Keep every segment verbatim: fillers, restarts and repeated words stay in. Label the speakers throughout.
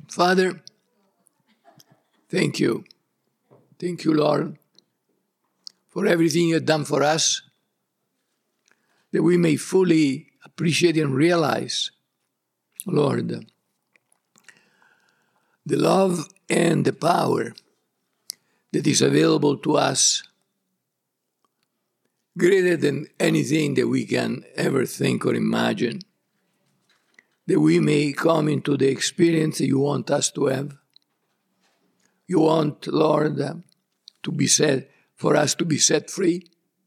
Speaker 1: Father, thank you. Thank you, Lord, for everything you have done for us, that we may fully appreciate and realize, Lord, the love and the power that is available to us, greater than anything that we can ever think or imagine, that we may come into the experience that you want us to have. You want, Lord, to be set, for us to be set free.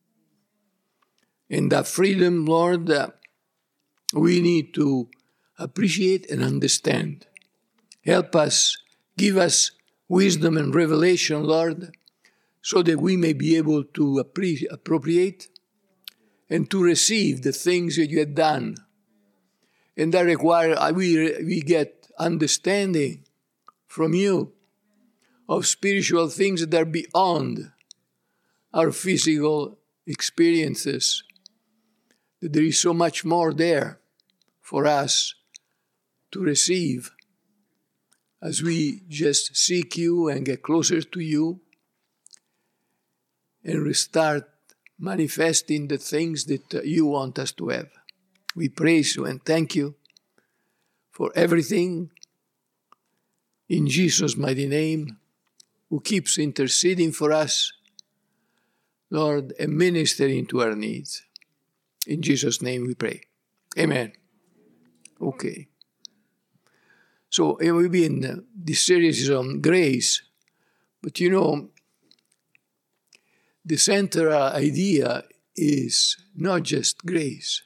Speaker 1: And that freedom, Lord, we need to appreciate and understand. Help us, give us wisdom and revelation, Lord, so that we may be able to appre- appropriate and to receive the things that you have done. And that requires we, we get understanding from you of spiritual things that are beyond our physical experiences. That there is so much more there for us to receive as we just seek you and get closer to you and restart manifesting the things that you want us to have. We praise you and thank you for everything in Jesus' mighty name, who keeps interceding for us, Lord, and ministering to our needs. In Jesus' name we pray. Amen. Okay. So we've been, this series is on grace, but you know, the central idea is not just grace.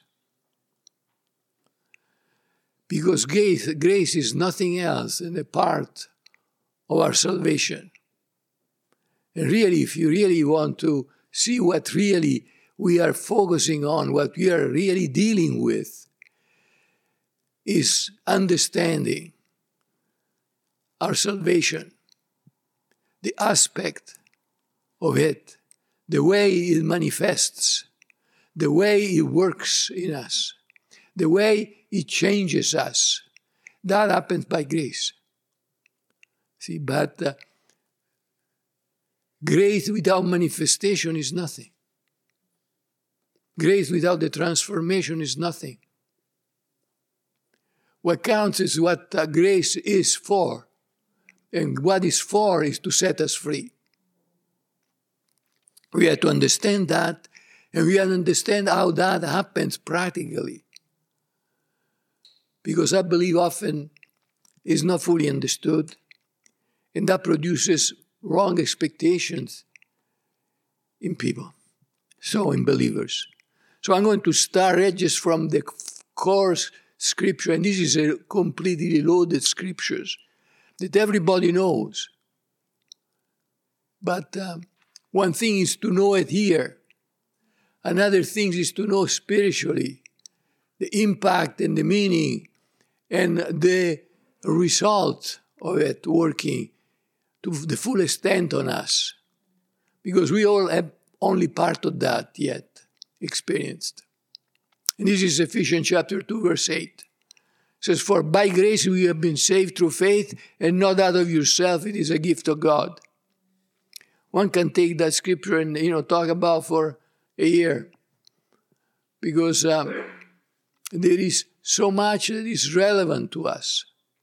Speaker 1: Because grace, grace is nothing else than a part of our salvation. And really, if you really want to see what really we are focusing on, what we are really dealing with, is understanding our salvation, the aspect of it, the way it manifests, the way it works in us, the way it changes us. That happens by grace. See, but uh, grace without manifestation is nothing. Grace without the transformation is nothing. What counts is what uh, grace is for. And what is for is to set us free. We have to understand that, and we have to understand how that happens practically. Because I believe often is not fully understood, and that produces wrong expectations in people, so in believers. So I'm going to start right just from the core scripture, and this is a completely loaded scriptures that everybody knows. But um, one thing is to know it here. Another thing is to know spiritually the impact and the meaning and the result of it working to the full extent on us. Because we all have only part of that yet experienced. And this is Ephesians chapter two, verse eight. It says, "For by grace we have been saved through faith, and not out of yourself, it is a gift of God." One can take that scripture and, you know, talk about for a year. Because um, there is so much that is relevant to us.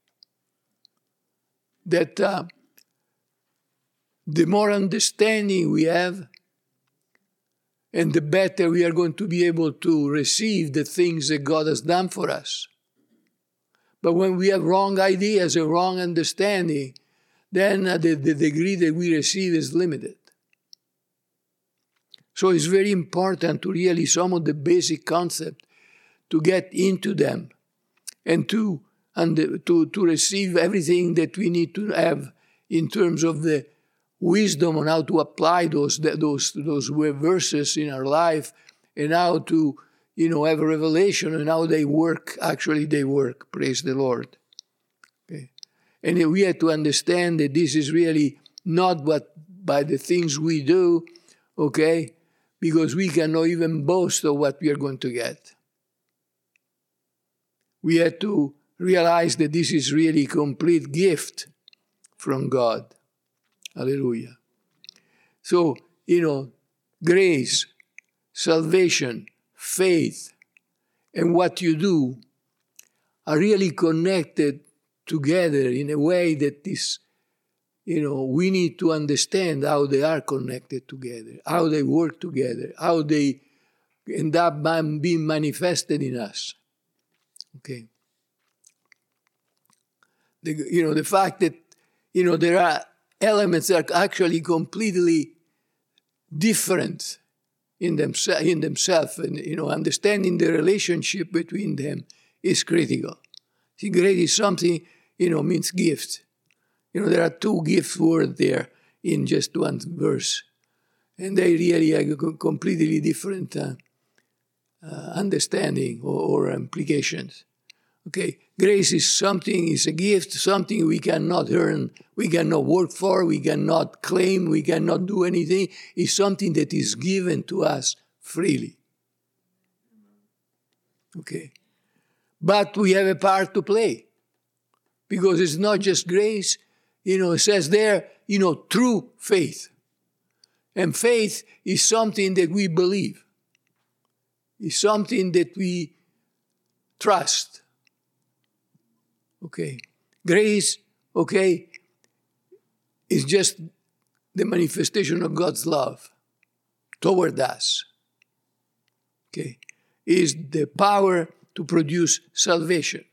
Speaker 1: That uh, the more understanding we have, and the better we are going to be able to receive the things that God has done for us. But when we have wrong ideas and wrong understanding, then uh, the, the degree that we receive is limited. So it's very important to really some of the basic concepts, to get into them and to, and to, to receive everything that we need to have in terms of the wisdom on how to apply those, those, those verses in our life and how to, you know, have a revelation and how they work. Actually, they work. Praise the Lord. Okay. And we have to understand that this is really not what by the things we do, okay, because we cannot even boast of what we are going to get. We have to realize that this is really complete gift from God. Hallelujah. So, you know, grace, salvation, faith, and what you do are really connected together in a way that is, you know, we need to understand how they are connected together, how they work together, how they end up being manifested in us. Okay. The, you know, the fact that, you know, there are elements that are actually completely different in, themse- in themselves, and, you know, understanding the relationship between them is critical. See, grace is something, you know, means gift. You know, there are two gift words there in just one verse. And they really have a completely different uh, uh, understanding or, or implications. Okay, grace is something, is a gift, something we cannot earn, we cannot work for, we cannot claim, we cannot do anything. It's something that is given to us freely. Okay, but we have a part to play, because it's not just grace. You know, it says there, you know, true faith. And faith is something that we believe. It's something that we trust. Okay. Grace, okay, is just the manifestation of God's love toward us. Okay. Is the power to produce salvation.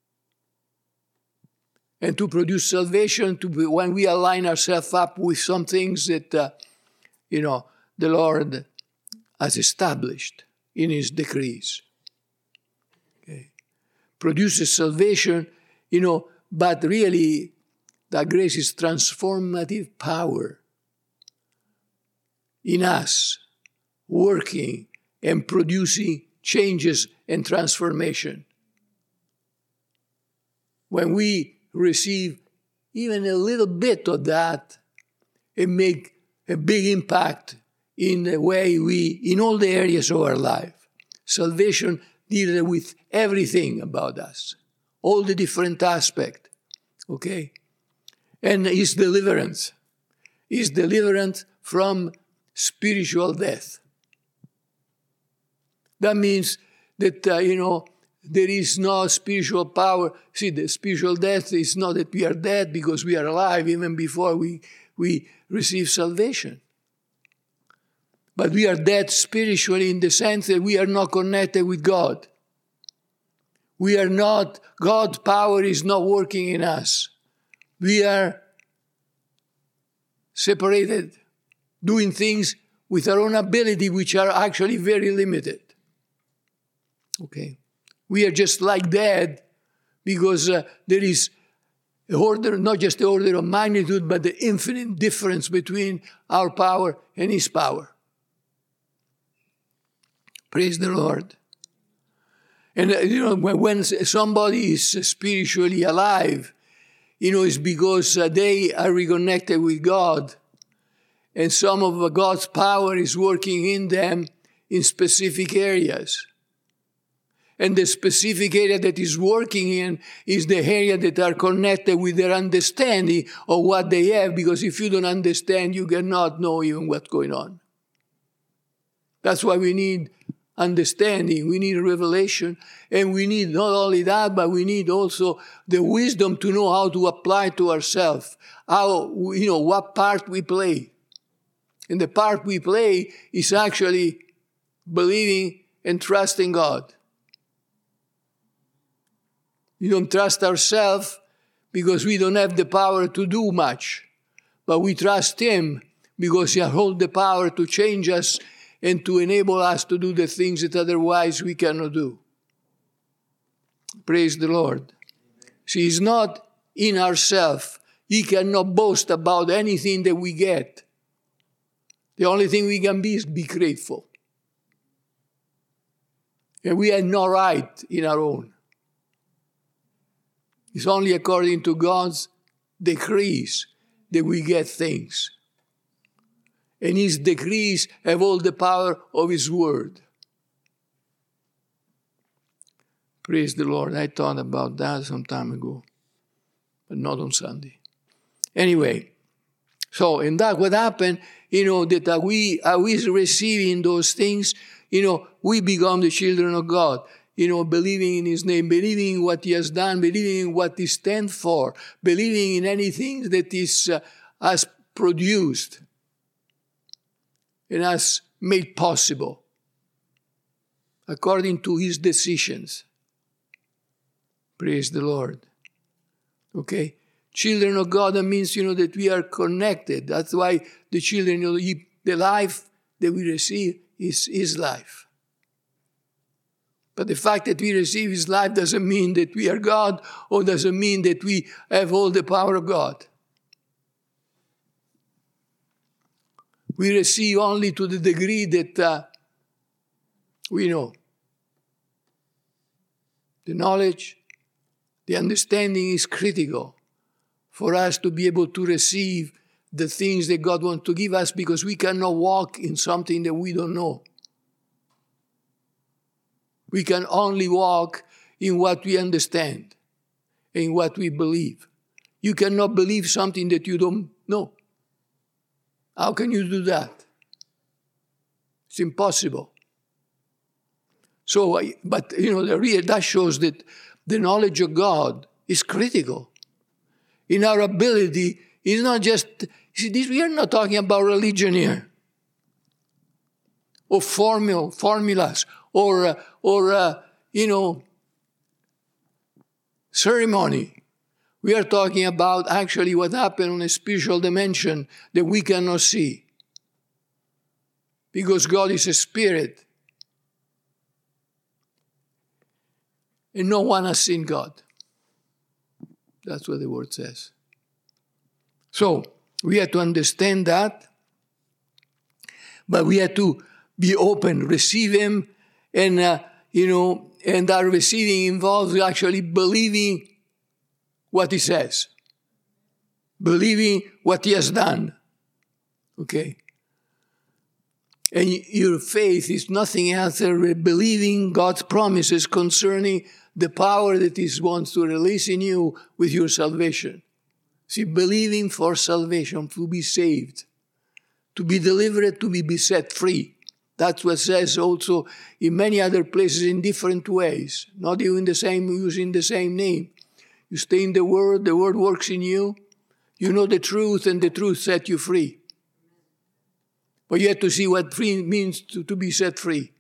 Speaker 1: And to produce salvation, to be, when we align ourselves up with some things that, uh, you know, the Lord has established in His decrees. Okay. Produces salvation, you know, but really, that grace is transformative power in us, working and producing changes and transformation. When we receive even a little bit of that, it make a big impact in the way we, in all the areas of our life. Salvation deals with everything about us, all the different aspects, okay? And is deliverance. Is deliverance from spiritual death. That means that, uh, you know, there is no spiritual power. See, the spiritual death is not that we are dead because we are alive even before we, we receive salvation. But we are dead spiritually in the sense that we are not connected with God. We are not, God's power is not working in us. We are separated, doing things with our own ability, which are actually very limited. Okay. We are just like dead because uh, there is a order, not just the order of magnitude, but the infinite difference between our power and His power. Praise the Lord. And, uh, you know, when, when somebody is spiritually alive, you know, it's because uh, they are reconnected with God. And some of uh, God's power is working in them in specific areas. And the specific area that is working in is the area that are connected with their understanding of what they have, because if you don't understand, you cannot know even what's going on. That's why we need understanding, we need revelation, and we need not only that, but we need also the wisdom to know how to apply to ourselves, how, you know, what part we play. And the part we play is actually believing and trusting God. We don't trust ourselves because we don't have the power to do much. But we trust Him because He holds the power to change us and to enable us to do the things that otherwise we cannot do. Praise the Lord. See, it's not in ourselves. He cannot boast about anything that we get. The only thing we can be is be grateful. And we have no right in our own. It's only according to God's decrees that we get things. And His decrees have all the power of His word. Praise the Lord. I thought about that some time ago, but not on Sunday. Anyway, so in that what happened, you know, that uh, we are we receiving those things, you know, we become the children of God. You know, believing in His name, believing in what He has done, believing in what He stands for, believing in anything that is uh, has produced and has made possible according to His decisions. Praise the Lord. Okay? Children of God, that means, you know, that we are connected. That's why the children, you know, the life that we receive is His life. But the fact that we receive His life doesn't mean that we are God, or doesn't mean that we have all the power of God. We receive only to the degree that uh, we know. The knowledge, the understanding is critical for us to be able to receive the things that God wants to give us, because we cannot walk in something that we don't know. We can only walk in what we understand, in what we believe. You cannot believe something that you don't know. How can you do that? It's impossible. So, but you know, the real, that shows that the knowledge of God is critical. In our ability, it's not just, see, this, we are not talking about religion here, or formula, formulas, or, uh, or uh, you know, ceremony. We are talking about actually what happened on a spiritual dimension that we cannot see. Because God is a spirit. And no one has seen God. That's what the word says. So, we have to understand that. But we have to be open, receive Him, and, uh, you know, and our receiving involves actually believing what He says. Believing what He has done. Okay? And your faith is nothing else than believing God's promises concerning the power that He wants to release in you with your salvation. See, believing for salvation, to be saved, to be delivered, to be set free. That's what it says also in many other places in different ways, not even the same, using the same name. You stay in the Word, the Word works in you, you know the truth, and the truth sets you free. But you have to see what free means to, to be set free.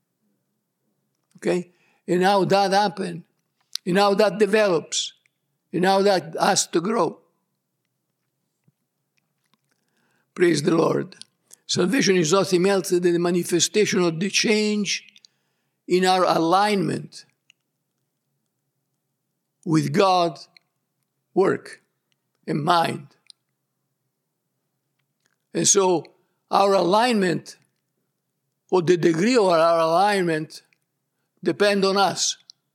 Speaker 1: Okay? And how that happens, and how that develops, and how that has to grow. Praise the Lord. Salvation is nothing else than the manifestation of the change in our alignment with God's work and mind. And so our alignment, or the degree of our alignment, depend on us.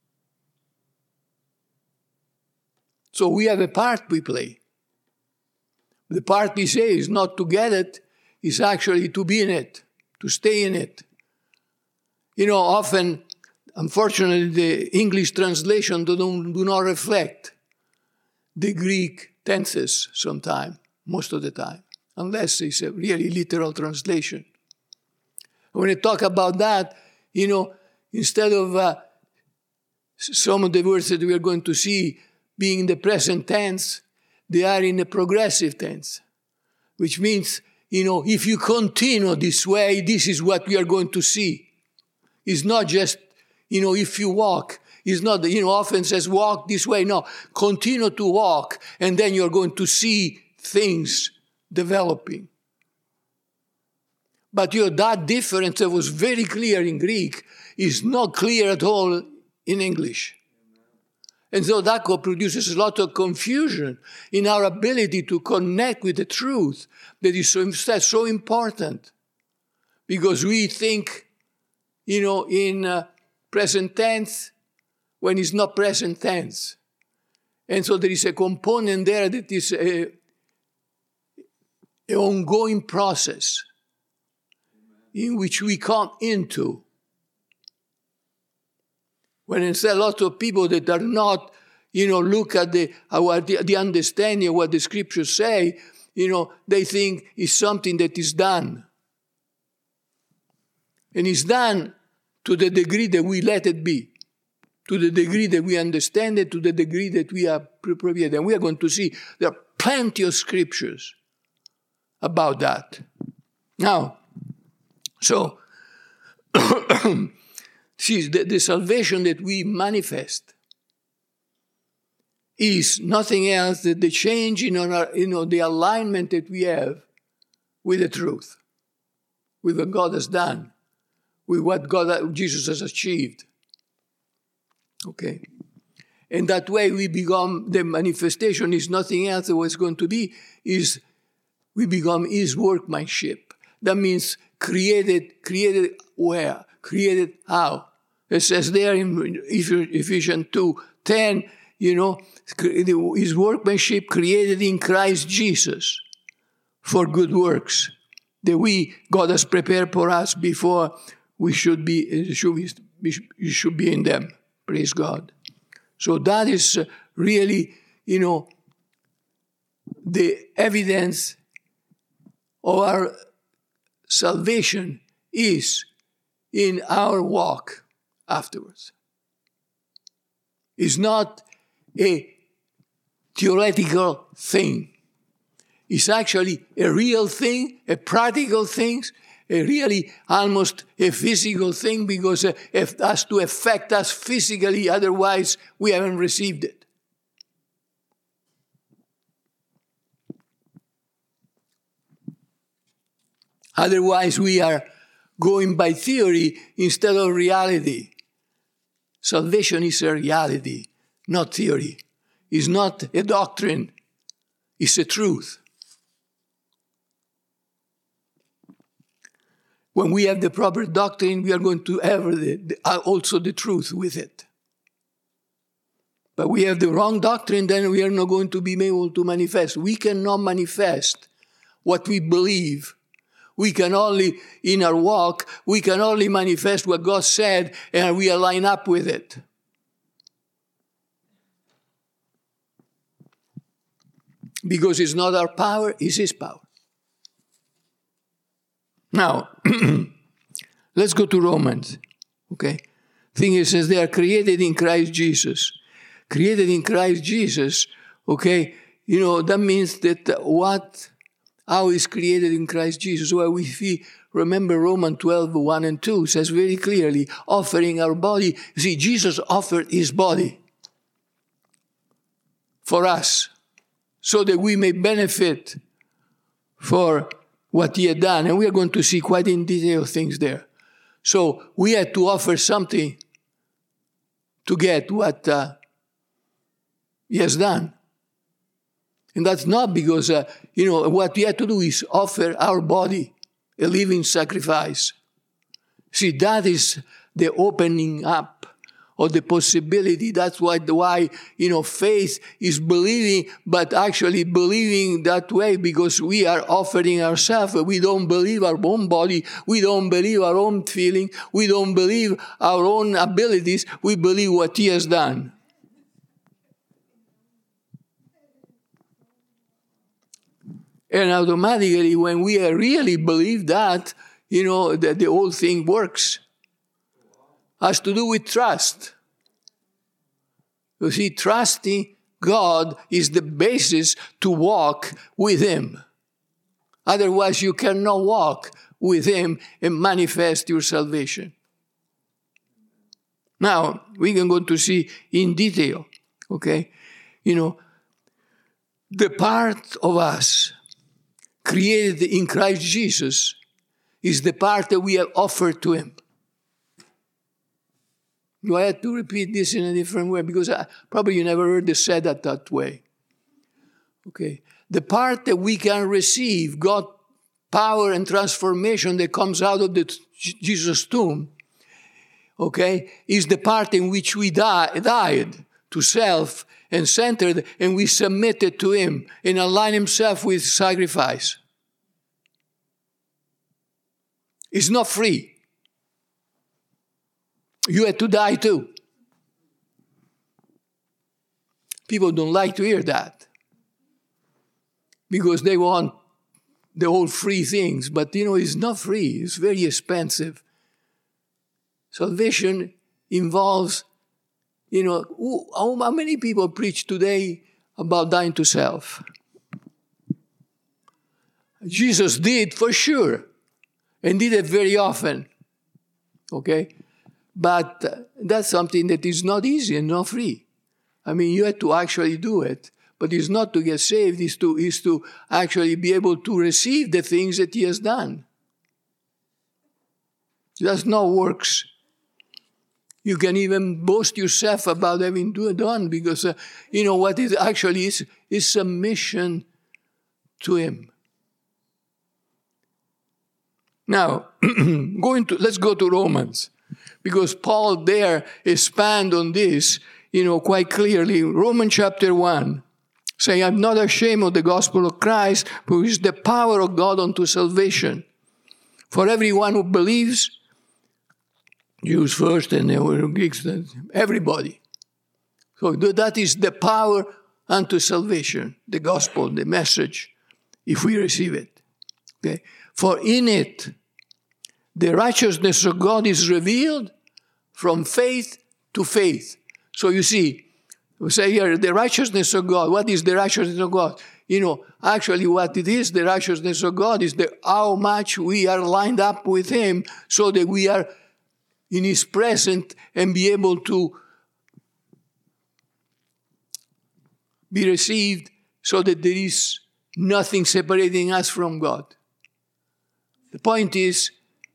Speaker 1: So we have a part we play. The part we say is not to get it, is actually to be in it, to stay in it. You know, often, unfortunately, the English translation do, do not reflect the Greek tenses sometimes, most of the time, unless it's a really literal translation. When I talk about that, you know, instead of uh, some of the words that we are going to see being in the present tense, they are in the progressive tense, which means, you know, if you continue this way, this is what we are going to see. It's not just, you know, if you walk. It's not, you know, often says walk this way. No, continue to walk, and then you're going to see things developing. But you know, that difference that was very clear in Greek is not clear at all in English. And so that produces a lot of confusion in our ability to connect with the truth that is so, so important. Because we think, you know, in uh, present tense when it's not present tense. And so there is a component there that is a, an ongoing process in which we come into. When instead lots of people that are not, you know, look at the, our, the, the understanding of what the scriptures say, you know, they think it's something that is done. And it's done to the degree that we let it be, to the degree that we understand it, to the degree that we are prepared. And we are going to see there are plenty of scriptures about that. Now, so, see, the, the salvation that we manifest is nothing else than the change in our, you know, the alignment that we have with the truth, with what God has done, with what God, Jesus has achieved. Okay? And that way we become, the manifestation is nothing else than what's going to be, is we become His workmanship. That means created, created where? Created how? It says there in Ephesians two ten, you know, His workmanship created in Christ Jesus for good works that we, God has prepared for us before we should be, should be, we should be in them. Praise God. So that is really, you know, the evidence of our salvation is in our walk afterwards. It's not a theoretical thing. It's actually a real thing, a practical thing, a really almost a physical thing, because it has to affect us physically, otherwise we haven't received it. Otherwise we are going by theory instead of reality. Salvation is a reality, not theory. It's not a doctrine, it's a truth. When we have the proper doctrine, we are going to have the, the, also the truth with it. But we have the wrong doctrine, then we are not going to be able to manifest. We cannot manifest what we believe. We can only, in our walk, we can only manifest what God said, and we align up with it. Because it's not our power, it's His power. Now, let's go to Romans, okay? Thing is, says they are created in Christ Jesus. Created in Christ Jesus, okay? You know, that means that what, how is created in Christ Jesus? Well, if we remember Romans twelve, one and two, says very clearly, offering our body. You see, Jesus offered His body for us, so that we may benefit for what He had done. And we are going to see quite in detail things there. So we had to offer something to get what uh, He has done. And that's not because, uh, you know, what we had to do is offer our body, a living sacrifice. See, that is the opening up of the possibility. That's why, why, you know, faith is believing, but actually believing that way because we are offering ourselves. We don't believe our own body. We don't believe our own feeling. We don't believe our own abilities. We believe what He has done. And automatically, when we really believe that, you know, that the whole thing works. Has to do with trust. You see, trusting God is the basis to walk with Him. Otherwise, you cannot walk with Him and manifest your salvation. Now, we can go to see in detail, okay? You know, the part of us created in Christ Jesus is the part that we have offered to Him. I had to repeat this in a different way because I, probably you never heard it said that that way. Okay. The part that we can receive, God power and transformation that comes out of the Jesus tomb, okay, is the part in which we die, died to self and centered, and we submitted to Him and align Himself with sacrifice. It's not free. You had to die too. People don't like to hear that because they want the whole free things. But, you know, it's not free. It's very expensive. Salvation involves, you know, how many people preach today about dying to self? Jesus did for sure, and did it very often. Okay? But that's something that is not easy and not free. I mean, you have to actually do it. But it's not to get saved, it's to, it's to actually be able to receive the things that he has done. That's not works. You can even boast yourself about having done, because, uh, you know, what it actually is, is submission to him. Now, going to, let's go to Romans, because Paul there expand on this, you know, quite clearly. Romans chapter one, saying, I'm not ashamed of the gospel of Christ, for it is the power of God unto salvation. For everyone who believes, Jews first and then Greeks, everybody. So that is the power unto salvation, the gospel, the message, if we receive it. Okay? For in it, the righteousness of God is revealed from faith to faith. So you see, we say here, the righteousness of God. What is the righteousness of God? You know, actually what it is, the righteousness of God is the, how much we are lined up with him so that we are in his presence and be able to be received so that there is nothing separating us from God. The point is,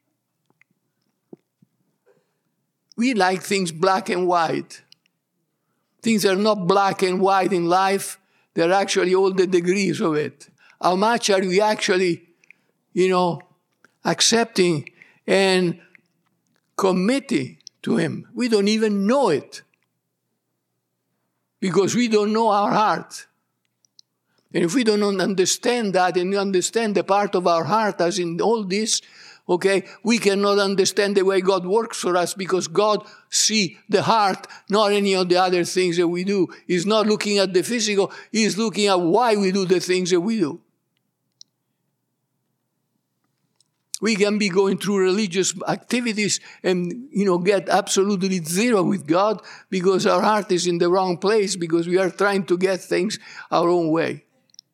Speaker 1: we like things black and white. Things are not black and white in life. They're actually all the degrees of it. How much are we actually, you know, accepting and committing to him? We don't even know it because we don't know our heart. And if we don't understand that and understand the part of our heart as in all this, okay, we cannot understand the way God works for us, because God sees the heart, not any of the other things that we do. He's not looking at the physical. He's looking at why we do the things that we do. We can be going through religious activities and, you know, get absolutely zero with God because our heart is in the wrong place, because we are trying to get things our own way.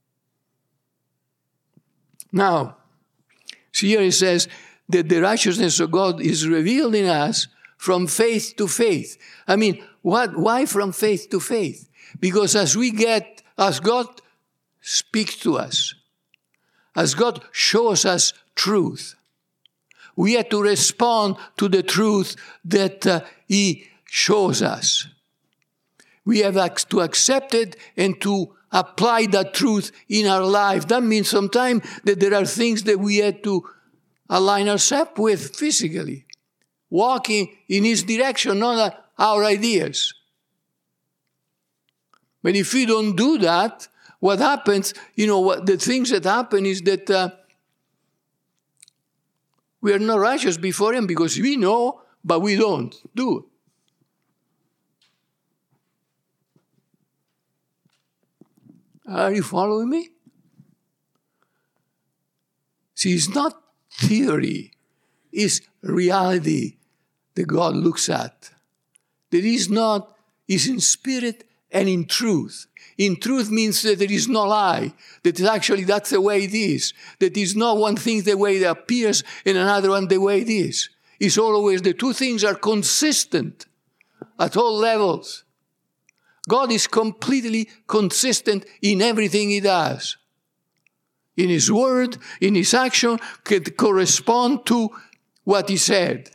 Speaker 1: Now, see here it says that the righteousness of God is revealed in us from faith to faith. I mean, what? Why from faith to faith? Because as we get, as God speaks to us, as God shows us truth, we have to respond to the truth that uh, he shows us. We have to accept it and to apply that truth in our life. That means sometimes that there are things that we have to align ourselves with physically, walking in his direction, not our ideas. But if we don't do that, what happens, you know, what, the things that happen is that uh, we are not righteous before him because we know, but we don't do. Are you following me? See, it's not theory. It's reality that God looks at. That is not, is in spirit and in truth. In truth means that there is no lie. That is actually, that's the way it is. That is not one thing the way it appears and another one the way it is. It's always the two things are consistent at all levels. God is completely consistent in everything he does. In his word, in his action, can correspond to what he said.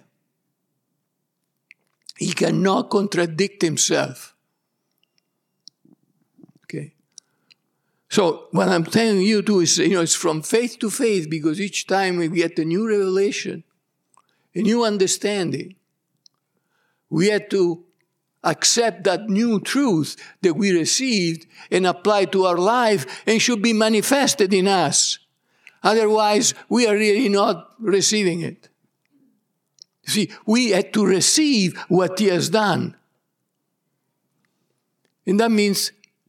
Speaker 1: He cannot contradict himself. Okay. So what I'm telling you to is, you know, it's from faith to faith, because each time we get a new revelation, a new understanding, we have to accept that new truth that we received and apply to our life, and should be manifested in us. Otherwise, we are really not receiving it. See, we had to receive what he has done. And that means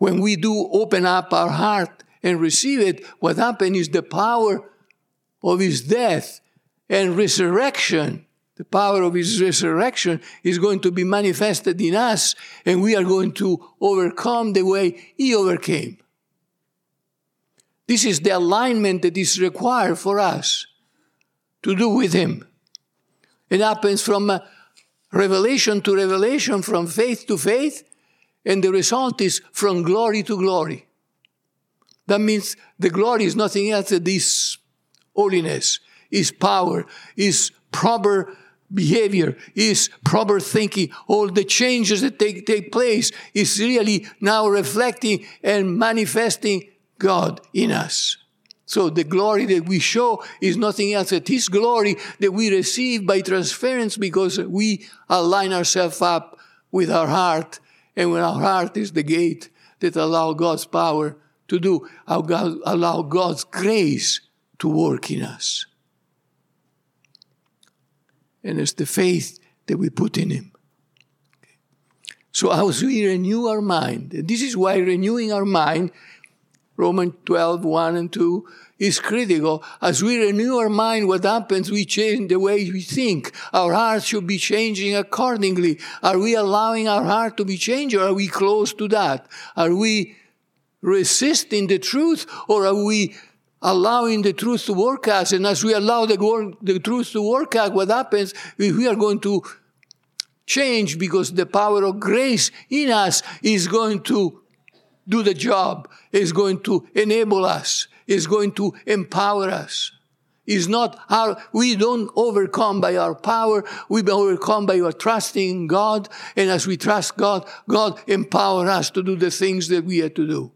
Speaker 1: when we do open up our heart and receive it, what happens is the power of his death and resurrection, the power of his resurrection is going to be manifested in us, and we are going to overcome the way he overcame. This is the alignment that is required for us to do with him. It happens from uh, revelation to revelation, from faith to faith, and the result is from glory to glory. That means the glory is nothing else than this holiness, is power, is proper behavior, is proper thinking. All the changes that take, take place is really now reflecting and manifesting God in us. So the glory that we show is nothing else than his glory that we receive by transference because we align ourselves up with our heart. And when our heart is the gate that allow God's power to do, allow God's grace to work in us. And it's the faith that we put in him. So as we renew our mind, and this is why renewing our mind, Romans twelve, one and two, is critical. As we renew our mind, what happens? We change the way we think. Our heart should be changing accordingly. Are we allowing our heart to be changed, or are we close to that? Are we resisting the truth, or are we allowing the truth to work us? And as we allow the, the truth to work out, what happens? We are going to change because the power of grace in us is going to do the job, is going to enable us, is going to empower us. Is not our, we don't overcome by our power, we overcome by our trusting in God, and as we trust God, God empower us to do the things that we have to do.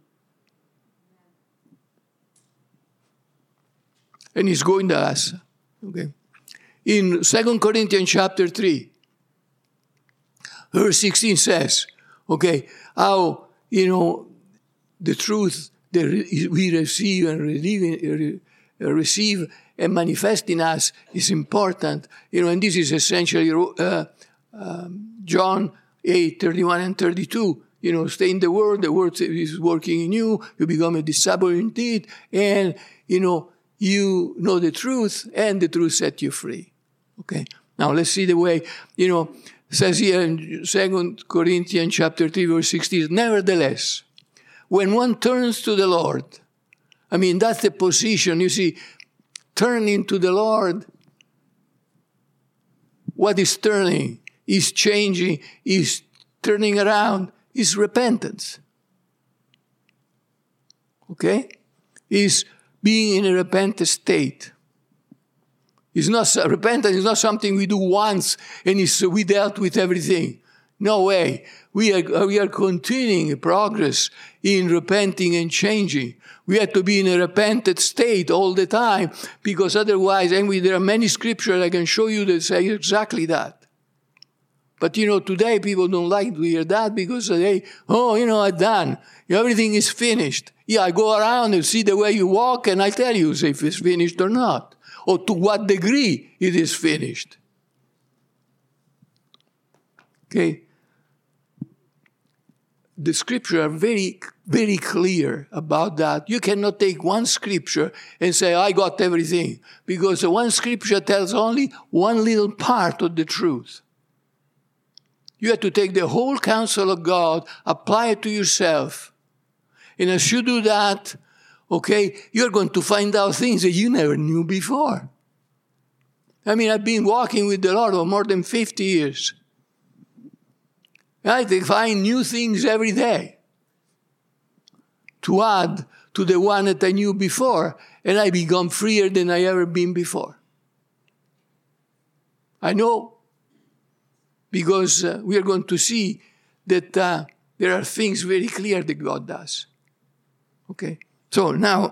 Speaker 1: And he's going to us. Okay. In Second Corinthians chapter three, verse sixteen says, okay, how, you know, the truth that we receive and receive and manifest in us is important. You know, and this is essentially uh, um, John eight, thirty-one and thirty-two. You know, stay in the Word, the Word is working in you, you become a disciple indeed, and, you know, you know the truth, and the truth set you free. Okay? Now, let's see the way, you know, it says here in Second Corinthians chapter three, verse sixteen, nevertheless, when one turns to the Lord, I mean, that's the position. You see, turning to the Lord, what is turning, is changing, is turning around, is repentance. Okay? Is being in a repentant state. It's not, repentance is not something we do once and it's, we dealt with everything. No way. We are, we are continuing progress in repenting and changing. We have to be in a repentant state all the time because otherwise, and we, there are many scriptures I can show you that say exactly that. But, you know, today people don't like to hear that because they, oh, you know, I'm done. Everything is finished. Yeah, I go around and see the way you walk and I tell you if it's finished or not, or to what degree it is finished. Okay? The scriptures are very, very clear about that. You cannot take one scripture and say, I got everything, because one scripture tells only one little part of the truth. You have to take the whole counsel of God, apply it to yourself. And as you do that, okay, you're going to find out things that you never knew before. I mean, I've been walking with the Lord for more than fifty years. I find new things every day to add to the one that I knew before, and I become freer than I ever been before. I know, because uh, we are going to see that uh, there are things very clear that God does. Okay, so now,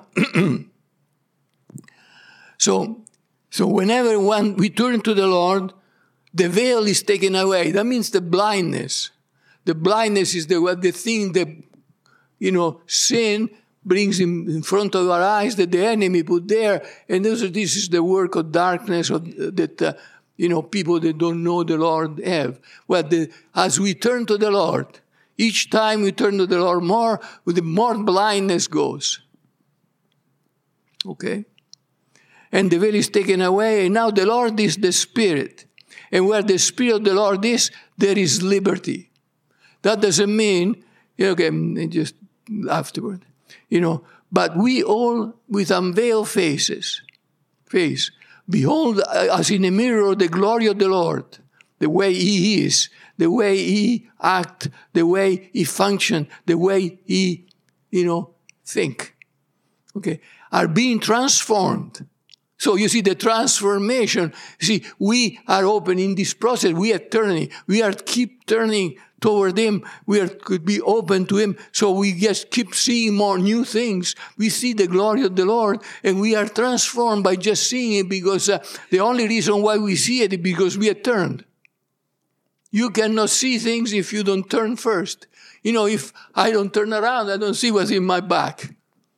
Speaker 1: so so whenever one we turn to the Lord, the veil is taken away. That means the blindness. The blindness is the the thing that, you know, sin brings in, in front of our eyes that the enemy put there, and this, this is the work of darkness of, that uh, you know people that don't know the Lord have. Well, the, as we turn to the Lord, Each time we turn to the Lord more, the more blindness goes. Okay? And the veil is taken away, and now the Lord is the Spirit. And where the Spirit of the Lord is, there is liberty. That doesn't mean, okay, just afterward, you know, but we all with unveiled faces, face, behold as in a mirror the glory of the Lord, the way He is, the way He act, the way He function, the way He, you know, think, okay, are being transformed. So you see the transformation. See, we are open in this process. We are turning. We are keep turning toward Him. We are could be open to Him. So we just keep seeing more new things. We see the glory of the Lord, and we are transformed by just seeing it, because uh, the only reason why we see it is because we are turned. You cannot see things if you don't turn first. You know, if I don't turn around, I don't see what's in my back.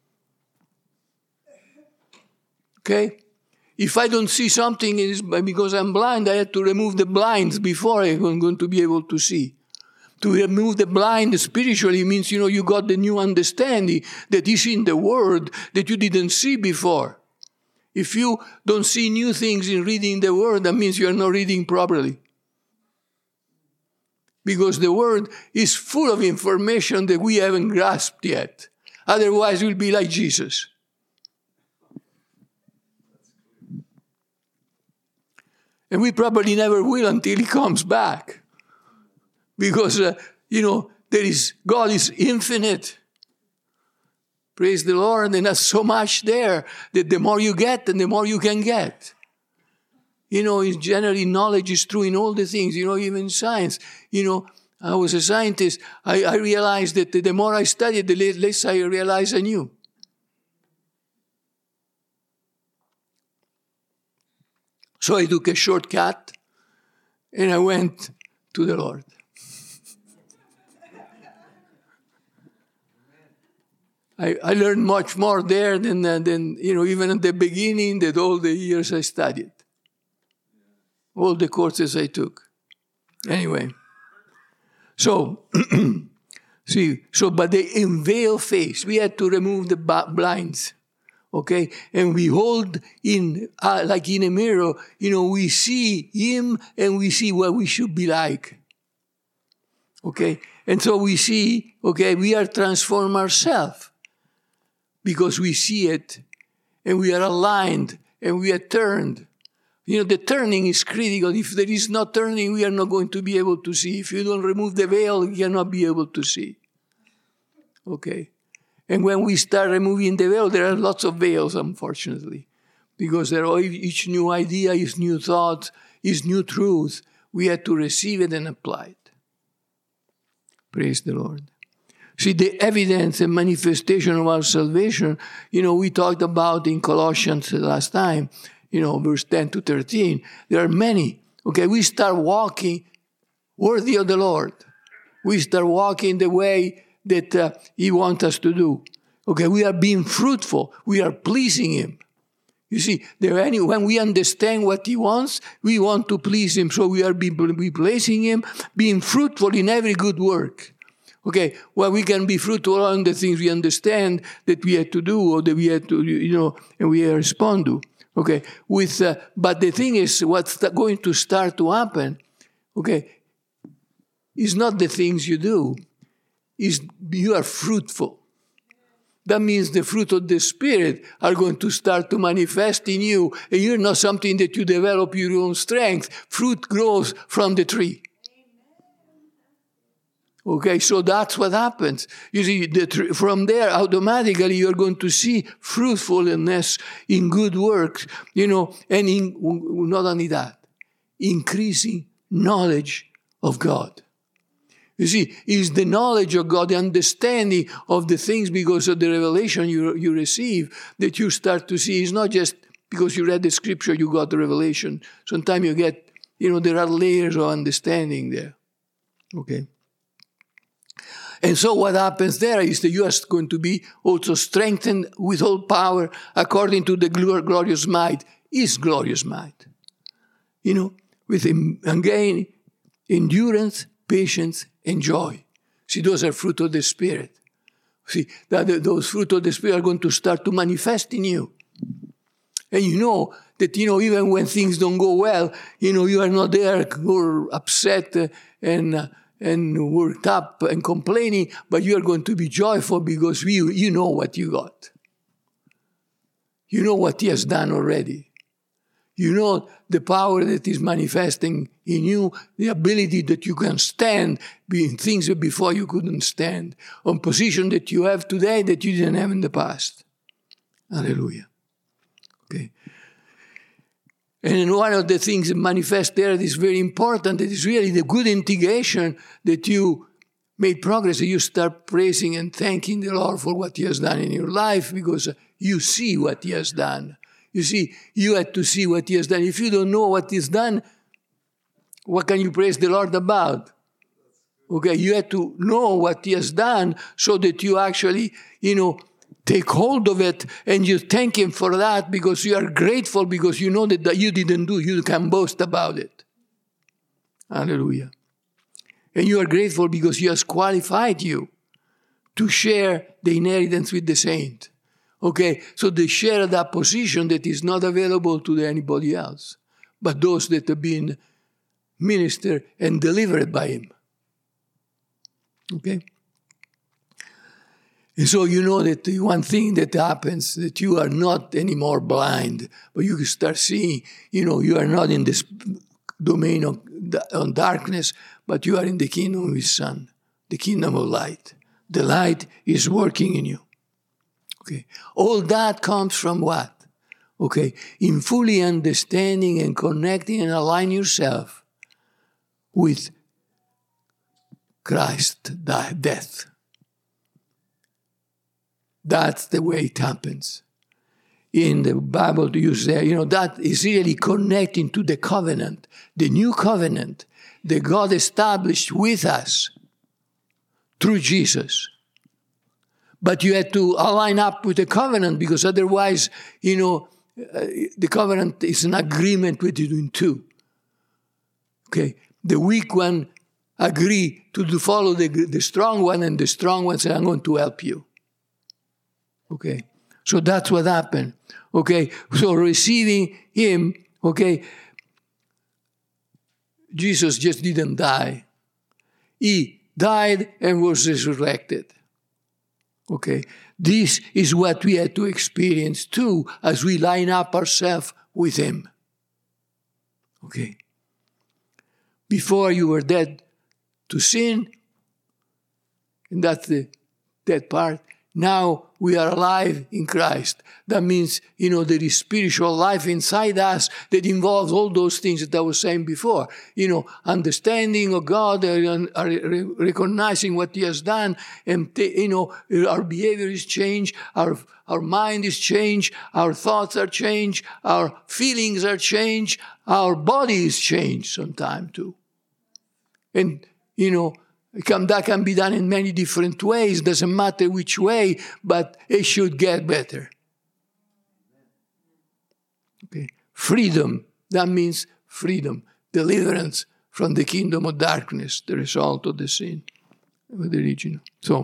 Speaker 1: Okay? If I don't see something, it is because I'm blind. I have to remove the blinds before I'm going to be able to see. To remove the blind spiritually means, you know, you got the new understanding that is in the Word that you didn't see before. If you don't see new things in reading the Word, that means you are not reading properly. Because the Word is full of information that we haven't grasped yet. Otherwise, we'll be like Jesus. And we probably never will until He comes back. Because, uh, you know, there is, God is infinite. Praise the Lord. And there's so much there that the more you get, and the more you can get. You know, in generally knowledge is true in all the things, you know, even science. You know, I was a scientist. I, I realized that the more I studied, the less I realized I knew. So I took a shortcut, and I went to the Lord. I, I learned much more there than, uh, than, you know, even at the beginning, that all the years I studied. All the courses I took. Anyway. So, see, so, but the unveiled face, we had to remove the blinds. Okay, and we hold in, uh, like in a mirror, you know, we see Him and we see what we should be like. Okay, and so we see, okay, we are transformed ourselves because we see it and we are aligned and we are turned. You know, the turning is critical. If there is no turning, we are not going to be able to see. If you don't remove the veil, you cannot be able to see. Okay. And when we start removing the veil, there are lots of veils, unfortunately, because there are, each new idea is new thought, is new truth. We have to receive it and apply it. Praise the Lord. See, the evidence and manifestation of our salvation, you know, we talked about in Colossians last time, you know, verse ten to thirteen. There are many. Okay, we start walking worthy of the Lord. We start walking the way that uh, He wants us to do. Okay, we are being fruitful. We are pleasing Him. You see, there any, when we understand what He wants, we want to please Him. So we are be, be pleasing Him, being fruitful in every good work. Okay, well, we can be fruitful on the things we understand that we have to do or that we have to, you know, and we respond to. Okay, with uh, but the thing is, what's going to start to happen, okay, is not the things you do. Is you are fruitful. That means the fruit of the Spirit are going to start to manifest in you. And you're not something that you develop your own strength. Fruit grows from the tree. Okay, so that's what happens. You see, the tr- from there, automatically you're going to see fruitfulness in good works, you know, and in, not only that, increasing knowledge of God. You see, it's the knowledge of God, the understanding of the things because of the revelation you, you receive that you start to see. It's not just because you read the scripture, you got the revelation. Sometimes you get, you know, there are layers of understanding there. Okay. And so what happens there is that you are going to be also strengthened with all power according to the glorious might, His glorious might. You know, with him, again, endurance, patience, and joy. See, those are fruit of the Spirit. See, that those fruit of the Spirit are going to start to manifest in you. And you know that, you know, even when things don't go well, you know, you are not there or upset and uh, and worked up and complaining, but you are going to be joyful because you, you know what you got. You know what He has done already. You know the power that is manifesting in you, the ability that you can stand in things that before you couldn't stand, on position that you have today that you didn't have in the past. Hallelujah. Okay. And one of the things that manifest there that is very important, it is really the good integration that you made progress, that you start praising and thanking the Lord for what He has done in your life because you see what He has done. You see, you had to see what He has done. If you don't know what He's done, what can you praise the Lord about? Okay, you have to know what He has done so that you actually, you know, take hold of it and you thank Him for that because you are grateful because you know that, that you didn't do. You can boast about it. Hallelujah. And you are grateful because He has qualified you to share the inheritance with the saint. Okay, so they share that position that is not available to anybody else, but those that have been ministered and delivered by Him. Okay? And so you know that the one thing that happens, that you are not anymore blind, but you can start seeing, you know, you are not in this domain of, of darkness, but you are in the kingdom of His Son, the kingdom of light. The light is working in you. Okay. All that comes from what? Okay. In fully understanding and connecting and aligning yourself with Christ's death. That's the way it happens. In the Bible, you say, you know, that is really connecting to the covenant, the new covenant that God established with us through Jesus. But you had to align up with the covenant because otherwise, you know, uh, the covenant is an agreement between two. Okay, the weak one agree to do, follow the, the strong one, and the strong one say, I'm going to help you. Okay, so that's what happened. Okay, so receiving Him, okay, Jesus just didn't die. He died and was resurrected. Okay, this is what we had to experience too as we line up ourselves with Him. Okay. Before you were dead to sin, and that's the that part. Now we are alive in Christ. That means, you know, there is spiritual life inside us that involves all those things that I was saying before. You know, understanding of God, and recognizing what He has done, and, you know, our behavior is changed, our, our mind is changed, our thoughts are changed, our feelings are changed, our body is changed sometime too. And, you know, that can be done in many different ways. Doesn't matter which way, but it should get better. Okay. Freedom, that means freedom. Deliverance from the kingdom of darkness, the result of the sin of the original. So,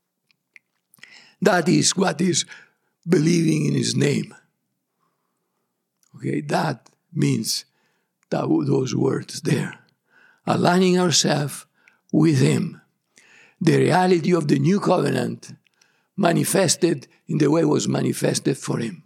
Speaker 1: that is what is believing in His name. Okay, that means that, those words there. Aligning ourselves with Him. The reality of the new covenant manifested in the way it was manifested for Him.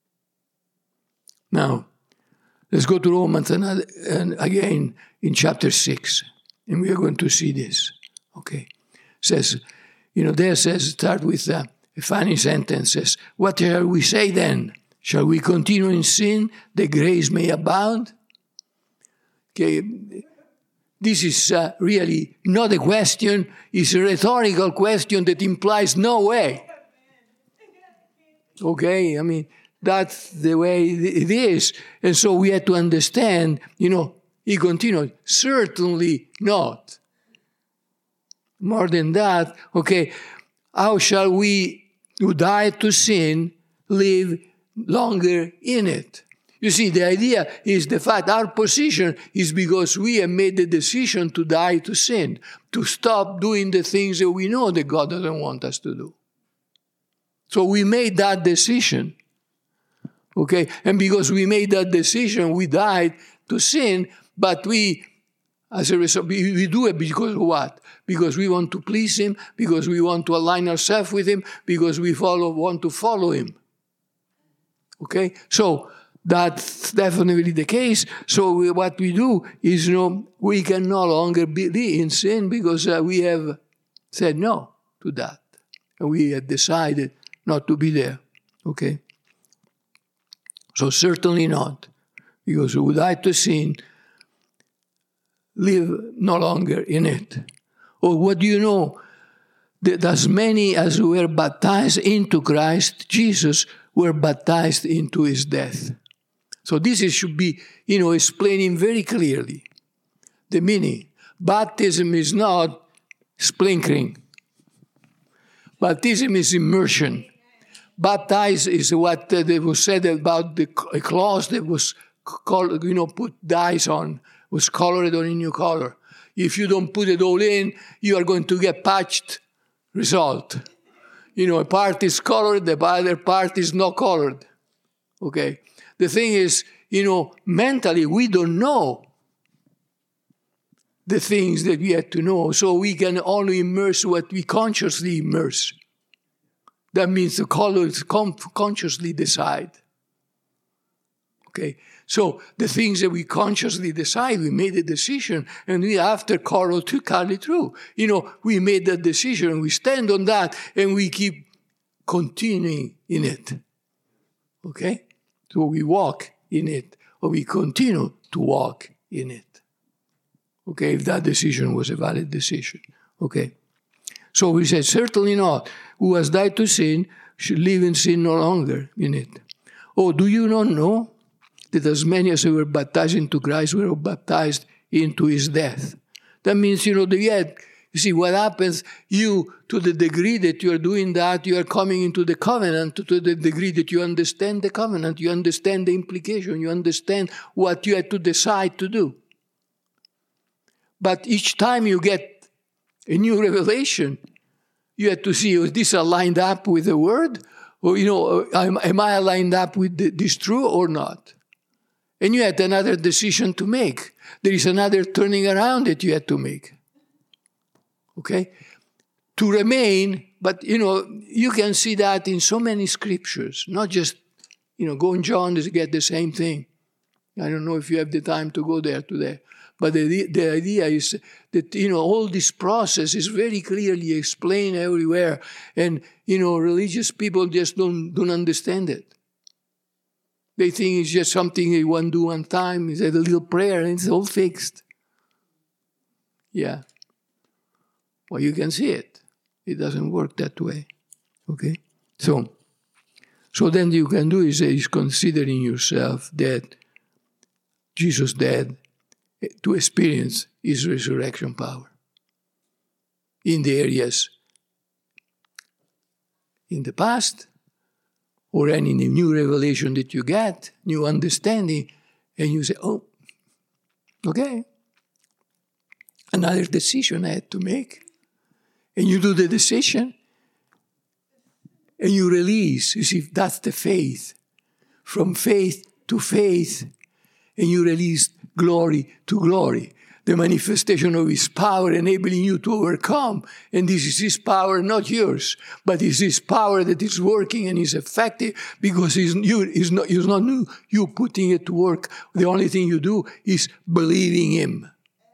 Speaker 1: Now, let's go to Romans and, and again in chapter six, and we are going to see this. Okay. It says, you know, there says, start with a, a funny sentence, says, what shall we say then? Shall we continue in sin that grace may abound? Okay. This is uh, really not a question, it's a rhetorical question that implies no way. Okay, I mean, that's the way it is. And so we had to understand, you know, he continued, certainly not. More than that, okay, how shall we who died to sin live longer in it? You see, the idea is the fact our position is because we have made the decision to die to sin, to stop doing the things that we know that God doesn't want us to do. So we made that decision, okay? And because we made that decision, we died to sin, but we, as a result, we, we do it because of what? Because we want to please Him, because we want to align ourselves with Him, because we follow, want to follow Him. Okay? So that's definitely the case. So we, what we do is, you know, we can no longer be in sin because uh, we have said no to that. And we have decided not to be there. Okay? So certainly not. Because we died to sin, live no longer in it. Or what do you know? That as many as were baptized into Christ Jesus were baptized into His death. So this is, should be, you know, explaining very clearly the meaning. Baptism is not sprinkling. Baptism is immersion. Baptize is what uh, was said about the a cloth that was, colored, you know, put dyes on, was colored on a new color. If you don't put it all in, you are going to get patched result. You know, a part is colored, the other part is not colored. Okay? The thing is, you know, mentally we don't know the things that we have to know. So we can only immerse what we consciously immerse. That means the colors consciously decide. Okay? So the things that we consciously decide, we made a decision, and we after Carl to carry through. You know, we made that decision, we stand on that, and we keep continuing in it. Okay? So we walk in it, or we continue to walk in it. Okay, if that decision was a valid decision. Okay. So we said, certainly not. Who has died to sin should live in sin no longer in it. Oh, do you not know that as many as were baptized into Christ were baptized into His death? That means, you know, the yet, you see, what happens, you, to the degree that you are doing that, you are coming into the covenant, to the degree that you understand the covenant, you understand the implication, you understand what you had to decide to do. But each time you get a new revelation, you have to see, is this aligned up with the Word? Or, you know, am, am I aligned up with the, this truth or not? And you had another decision to make. There is another turning around that you had to make. Okay? To remain, but, you know, you can see that in so many scriptures, not just, you know, go in John to get the same thing. I don't know if you have the time to go there today. But the, the idea is that, you know, all this process is very clearly explained everywhere. And, you know, religious people just don't, don't understand it. They think it's just something they want to do one time. It's a little prayer and it's all fixed. Yeah. Well, you can see it. It doesn't work that way. Okay? So, so then you can do is, is considering yourself that Jesus died to experience His resurrection power in the areas in the past or any new revelation that you get, new understanding, and you say, oh, okay, another decision I had to make. And you do the decision, and you release. You see, that's the faith. From faith to faith, and you release glory to glory. The manifestation of His power enabling you to overcome. And this is His power, not yours. But it's His power that is working and is effective because it's, you, it's, not, it's not you putting it to work. The only thing you do is believing Him.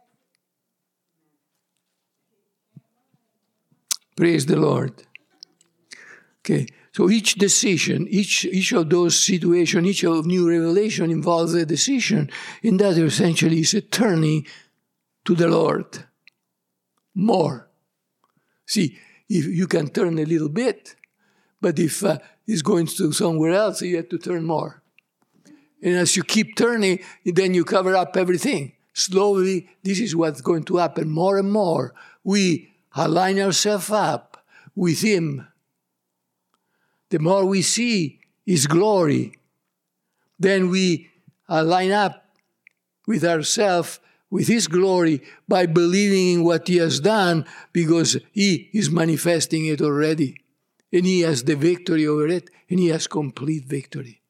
Speaker 1: Praise the Lord. Okay. So each decision, each each of those situations, each of new revelation involves a decision. And that essentially is a turning to the Lord. More. See, if you can turn a little bit, but if uh, it's going to somewhere else, you have to turn more. And as you keep turning, then you cover up everything. Slowly, this is what's going to happen. More and more, we align ourselves up with Him. The more we see His glory, then we uh, line up with ourselves, with His glory, by believing in what He has done, because He is manifesting it already. And He has the victory over it, and He has complete victory.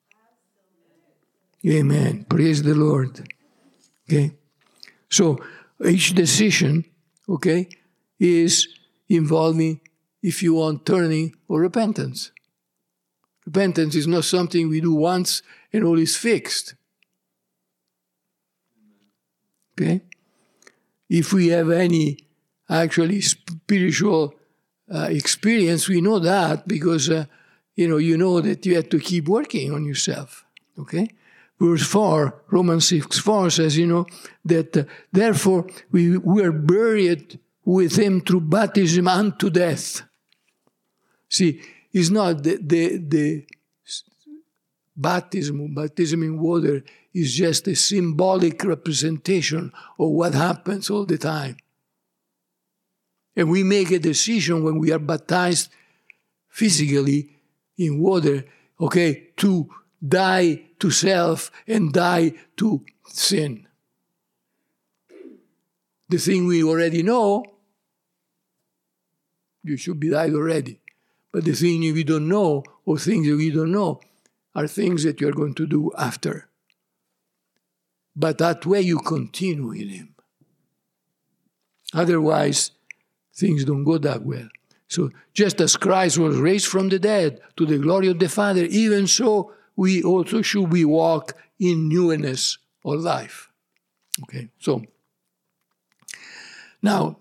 Speaker 1: Amen. Praise the Lord. Okay. So each decision, okay, is involving, if you want, turning or repentance. Repentance is not something we do once and all is fixed. Okay? If we have any actually spiritual uh, experience, we know that because, uh, you know, you know that you have to keep working on yourself. Okay? Verse four, Romans six four says, you know, that uh, therefore we were buried with Him through baptism unto death. See, it's not the, the, the baptism, baptism in water is just a symbolic representation of what happens all the time. And we make a decision when we are baptized physically in water, okay, to die to self and die to sin. The thing we already know, you should be died already. But the thing we don't know, or things that we don't know, are things that you're going to do after. But that way you continue in Him. Otherwise, things don't go that well. So just as Christ was raised from the dead to the glory of the Father, even so we also should we walk in newness of life. Okay, so now,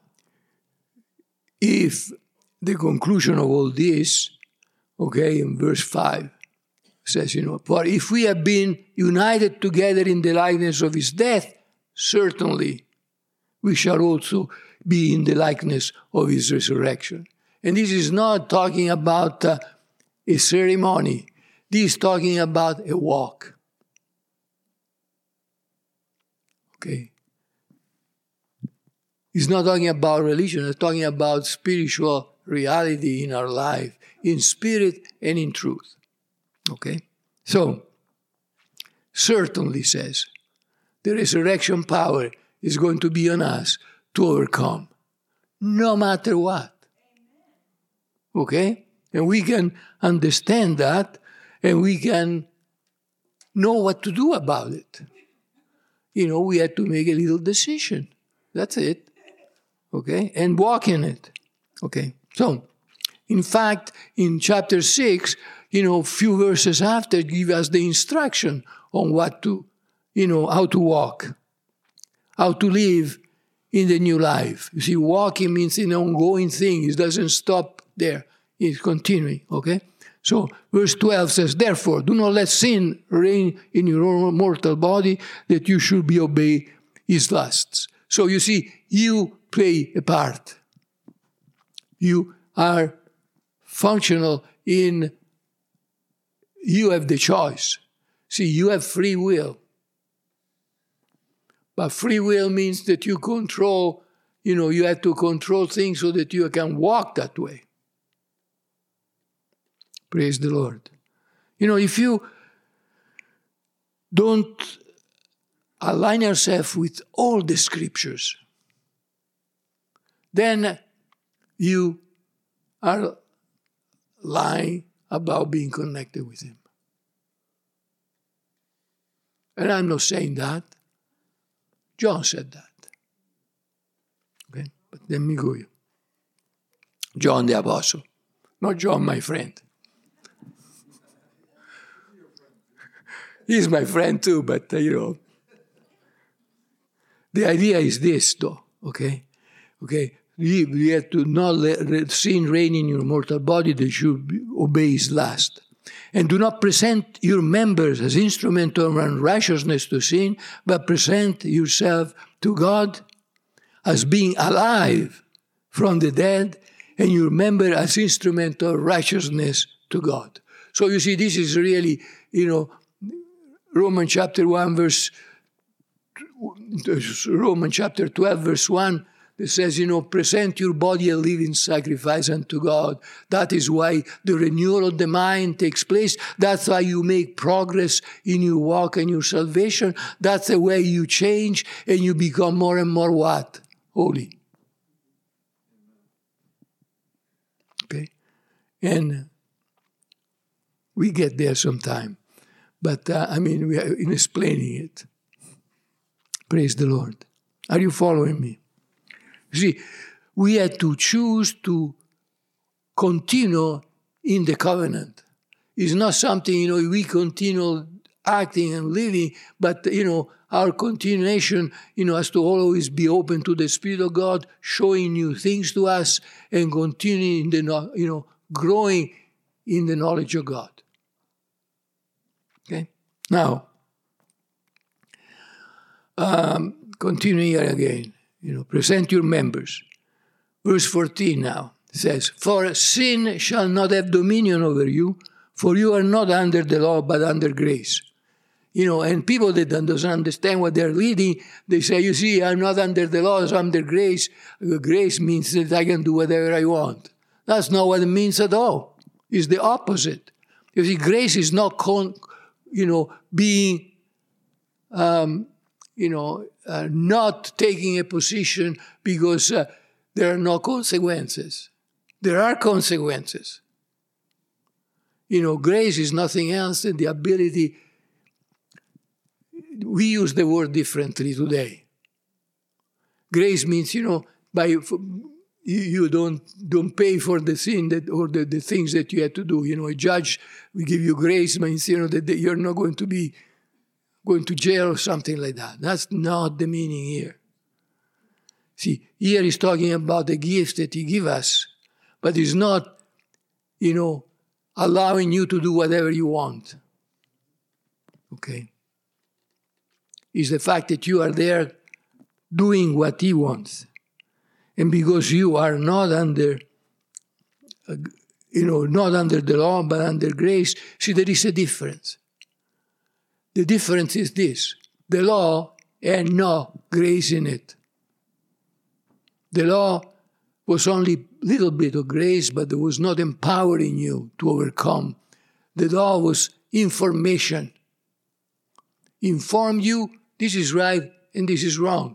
Speaker 1: if the conclusion of all this, okay, in verse five, says, you know, for if we have been united together in the likeness of His death, certainly we shall also be in the likeness of His resurrection. And this is not talking about uh, a ceremony. This is talking about a walk. Okay? It's not talking about religion. It's talking about spiritual reality in our life, in spirit and in truth. Okay? So, certainly says, the resurrection power is going to be on us to overcome, no matter what. Okay? And we can understand that, and we can know what to do about it. You know, we had to make a little decision. That's it. Okay? And walk in it. Okay? So, in fact, in chapter six, you know, a few verses after, give us the instruction on what to, you know, how to walk, how to live in the new life. You see, walking means an ongoing thing. It doesn't stop there. It's continuing, okay? So, verse twelve says, therefore, do not let sin reign in your mortal body, that you should be obey its lusts. So, you see, you play a part. You are functional in, you have the choice. See, you have free will. But free will means that you control, you know, you have to control things so that you can walk that way. Praise the Lord. You know, if you don't align yourself with all the scriptures, then you are lying about being connected with Him. And I'm not saying that. John said that. Okay? But let me go you. John the Apostle. Not John, my friend. He's my friend too, but, uh, you know. The idea is this, though, okay? Okay? You, you have to not let sin reign in your mortal body, that you obey His lust. And do not present your members as instruments of unrighteousness to sin, but present yourself to God as being alive from the dead, and your member as instrument of righteousness to God. So you see, this is really, you know, Romans chapter one, verse, Romans chapter twelve, verse one, that says, you know, present your body a living sacrifice unto God. That is why the renewal of the mind takes place. That's why you make progress in your walk and your salvation. That's the way you change and you become more and more what? Holy. Okay? And we get there sometime. But, uh, I mean, we are in explaining it. Praise the Lord. Are you following me? See, we had to choose to continue in the covenant. It's not something, you know, we continue acting and living, but, you know, our continuation, you know, has to always be open to the Spirit of God, showing new things to us and continuing, in the, you know, growing in the knowledge of God. Okay? Now, um, continue here again. You know, present your members. Verse fourteen now says, for sin shall not have dominion over you, for you are not under the law, but under grace. You know, and people that don't understand what they're reading, they say, you see, I'm not under the law, I'm under grace. Grace means that I can do whatever I want. That's not what it means at all. It's the opposite. You see, grace is not, con- you know, being, um, you know, uh, not taking a position because uh, there are no consequences. There are consequences. You know, grace is nothing else than the ability. We use the word differently today. Grace means, you know, by you, you don't don't pay for the sin that or the, the things that you had to do. You know, a judge will give you grace means, you know, that, that you're not going to be going to jail or something like that. That's not the meaning here. See, here he's talking about the gifts that he gives us, but he's not, you know, allowing you to do whatever you want. Okay? It's the fact that you are there doing what he wants. And because you are not under, uh, you know, not under the law, but under grace, see, there is a difference. The difference is this. The law had no grace in it. The law was only a little bit of grace, but it was not empowering you to overcome. The law was information. Inform you, this is right and this is wrong.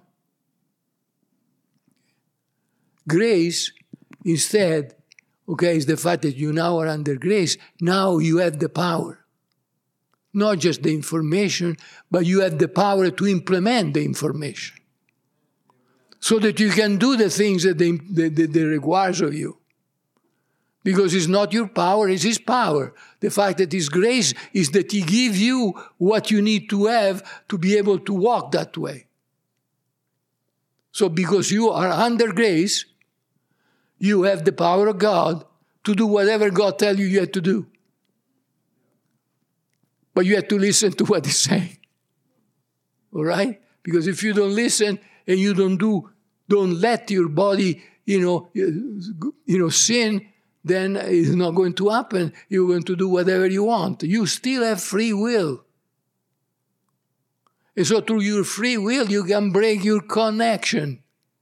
Speaker 1: Grace, instead, okay, is the fact that you now are under grace. Now you have the power. Not just the information, but you have the power to implement the information. So that you can do the things that they, that, that they requires of you. Because it's not your power, it's his power. The fact that his grace is that he gives you what you need to have to be able to walk that way. So because you are under grace, you have the power of God to do whatever God tells you you have to do. But you have to listen to what he's saying. All right? Because if you don't listen and you don't do, don't let your body, you know, you know, sin, then it's not going to happen. You're going to do whatever you want. You still have free will. And so through your free will, you can break your connection.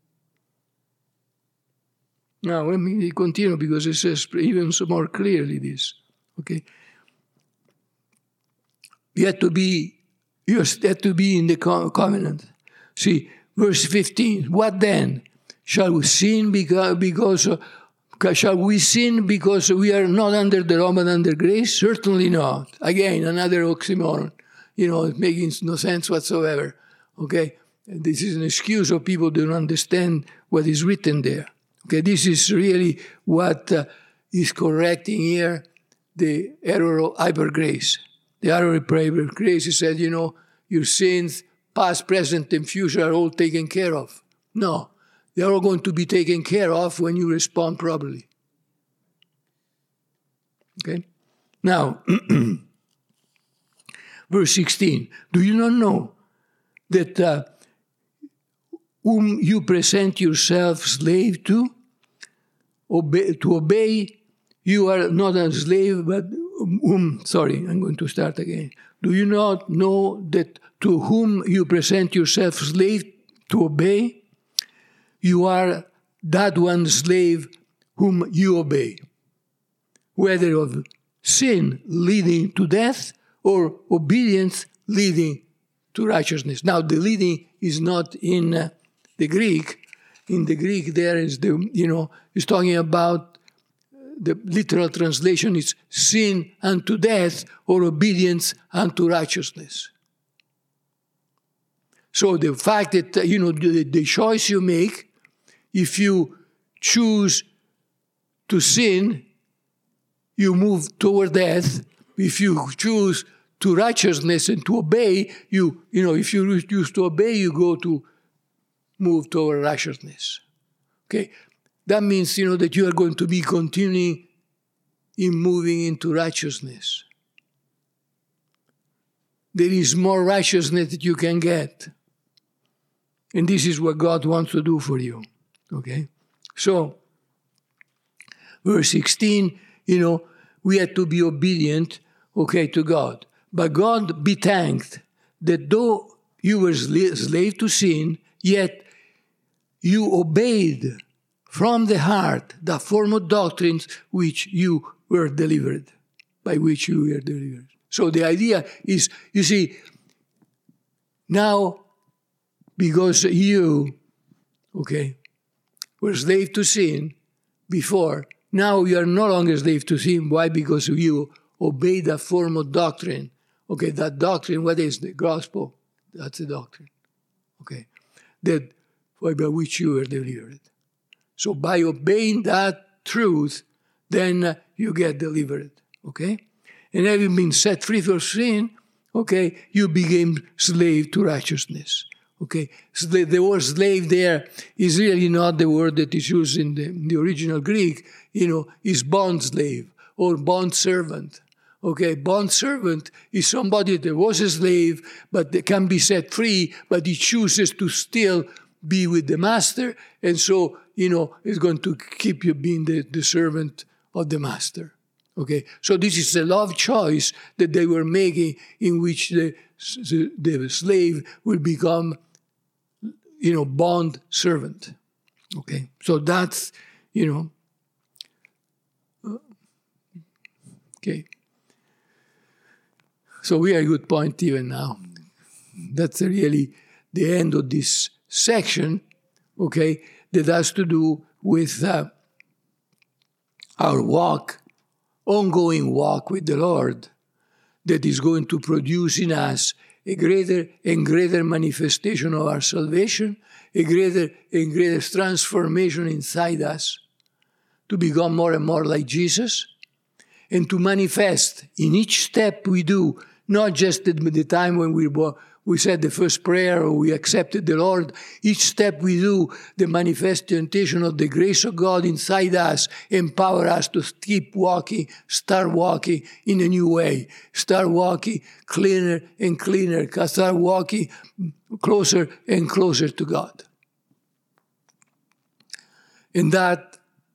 Speaker 1: Now, let me continue because it says even more clearly this. Okay? You have to be, you have to be in the covenant. See, verse fifteen. What then? Shall we sin because, because uh, shall we sin because we are not under the law but under grace? Certainly not. Again, another oxymoron. You know, it makes no sense whatsoever. Okay? This is an excuse of people who don't understand what is written there. Okay, this is really what uh, is correcting here the error of hypergrace. The error of hypergrace is said, you know, your sins, past, present, and future are all taken care of. No, they are all going to be taken care of when you respond properly. Okay? Now, verse sixteen. Do you not know that uh, whom you present yourself slave to, obey, to obey, you are not a slave, but whom, sorry, I'm going to start again. Do you not know that to whom you present yourself slave to obey, you are that one slave whom you obey, whether of sin leading to death or obedience leading to righteousness. Now, the leading is not in uh, the Greek. In the Greek, there is the, you know, it's talking about the literal translation is sin unto death or obedience unto righteousness. So the fact that, you know, the, the choice you make, if you choose to sin, you move toward death. If you choose to righteousness and to obey, you, you know, if you choose to obey, you go to move toward righteousness. Okay? That means, you know, that you are going to be continuing in moving into righteousness. There is more righteousness that you can get. And this is what God wants to do for you. Okay? So, verse sixteen, you know, we had to be obedient, okay, to God. But God be thanked that though you were slave to sin, yet you obeyed from the heart the form of doctrines which you were delivered, by which you were delivered. So the idea is, you see, now, because you, okay, were slave to sin before, now you are no longer slave to sin. Why? Because you obey the form of doctrine. Okay, that doctrine, what is the gospel? That's the doctrine. Okay, that by which you were delivered. So by obeying that truth, then uh, you get delivered. Okay, and having been set free from sin, okay, you became slave to righteousness. Okay, so the, the word slave there is really not the word that is used in the, in the original Greek. You know, is bond slave or bond servant. Okay, bond servant is somebody that was a slave, but they can be set free, but he chooses to still be with the master, and so, you know, is going to keep you being the, the servant of the master. Okay, so this is a love choice that they were making, in which the, the, the slave will become, you know, bond servant. Okay, so that's, you know, okay. So we are at a good point even now. That's really the end of this section, okay, that has to do with uh, our walk, ongoing walk with the Lord, that is going to produce in us a greater and greater manifestation of our salvation, a greater and greater transformation inside us, to become more and more like Jesus, and to manifest in each step we do, not just at the time when we were, we said the first prayer or we accepted the Lord. Each step we do, the manifestation of the grace of God inside us, empower us to keep walking, start walking in a new way, start walking cleaner and cleaner, start walking closer and closer to God. And that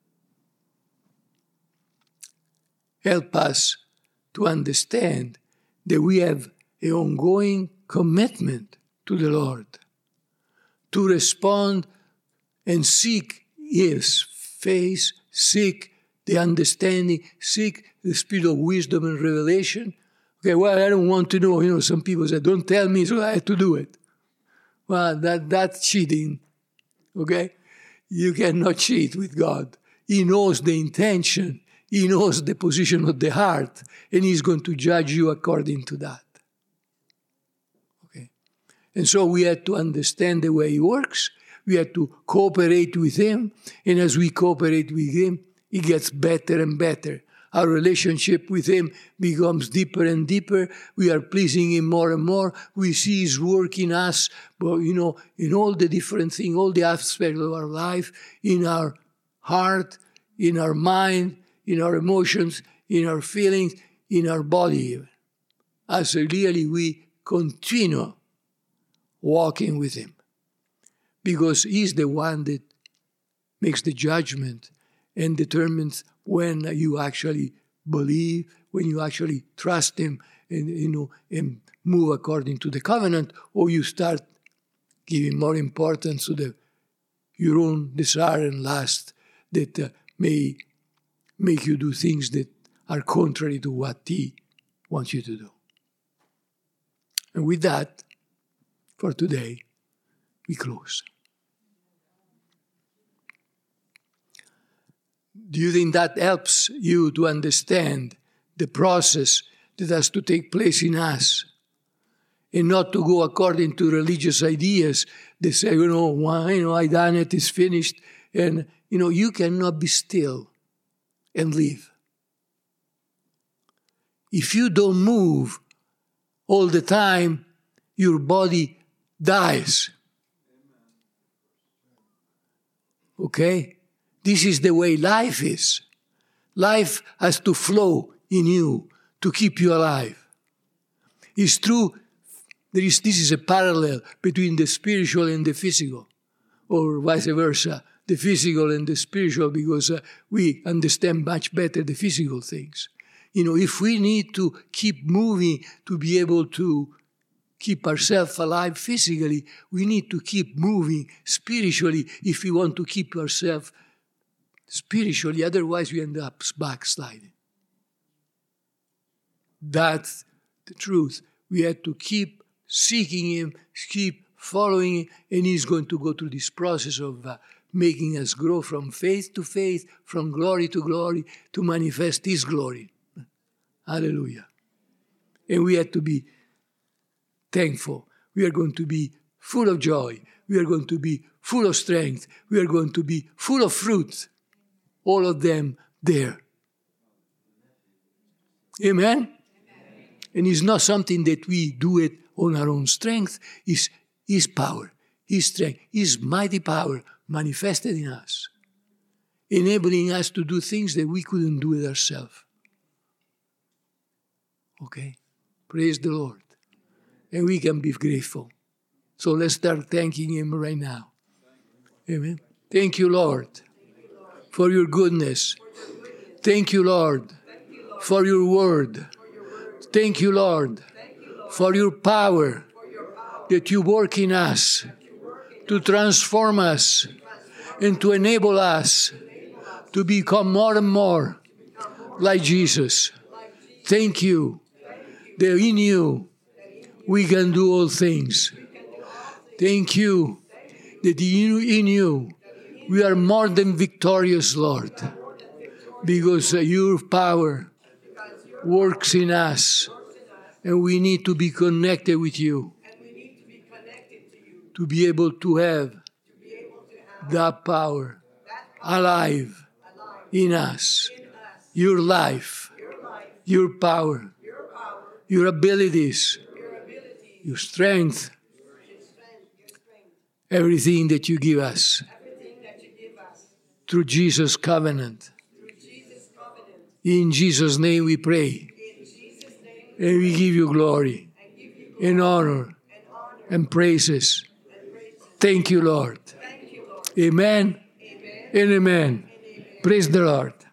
Speaker 1: help us to understand that we have an ongoing commitment to the Lord, to respond and seek His face, seek the understanding, seek the spirit of wisdom and revelation. Okay, well, I don't want to know. You know, some people say, don't tell me, so I have to do it. Well, that, that's cheating, okay? You cannot cheat with God. He knows the intention. He knows the position of the heart, and He's going to judge you according to that. Okay? And so we have to understand the way He works. We have to cooperate with Him, and as we cooperate with Him, it gets better and better. Our relationship with Him becomes deeper and deeper. We are pleasing Him more and more. We see His work in us, but you know, in all the different things, all the aspects of our life, in our heart, in our mind, in our emotions, in our feelings, in our body even. As really we continue walking with Him. Because He's the one that makes the judgment and determines when you actually believe, when you actually trust Him and, you know, and move according to the covenant, or you start giving more importance to the your own desire and lust that uh, may make you do things that are contrary to what He wants you to do. And with that, for today, we close. Do you think that helps you to understand the process that has to take place in us? And not to go according to religious ideas. They say, you know, well, you know, I done it, it's finished. And, you know, you cannot be still and live. If you don't move all the time, your body dies. Okay? This is the way life is. Life has to flow in you to keep you alive. It's true. There is, this is a parallel between the spiritual and the physical, or vice versa, the physical and the spiritual, because uh, we understand much better the physical things. You know, if we need to keep moving to be able to keep ourselves alive physically, we need to keep moving spiritually if we want to keep ourselves spiritually, otherwise we end up backsliding. That's the truth. We have to keep seeking Him, keep following Him, and He's going to go through this process of uh, making us grow from faith to faith, from glory to glory, to manifest His glory. Hallelujah. And we have to be thankful. We are going to be full of joy. We are going to be full of strength. We are going to be full of fruit. All of them there. Amen? And it's not something that we do it on our own strength. It's His power, His strength, His mighty power manifested in us, enabling us to do things that we couldn't do it ourselves. Okay? Praise the Lord. And we can be grateful. So let's start thanking Him right now. Amen. Thank you, Lord, for your goodness. Thank you, Lord, for your word. Thank you, Lord, for your power that you work in us to transform us and to enable us to become more and more like Jesus. Thank you that in you we can do all things. Thank you that in you we are more than victorious, Lord, because your power works in us, and we need to be connected with you to be able to have that power alive in us, your life, your power, your abilities, your strength, everything that you give us through Jesus' covenant. In Jesus' name we pray. And we give you glory and honor and praises. Thank you, Lord. Amen and amen. Praise the Lord.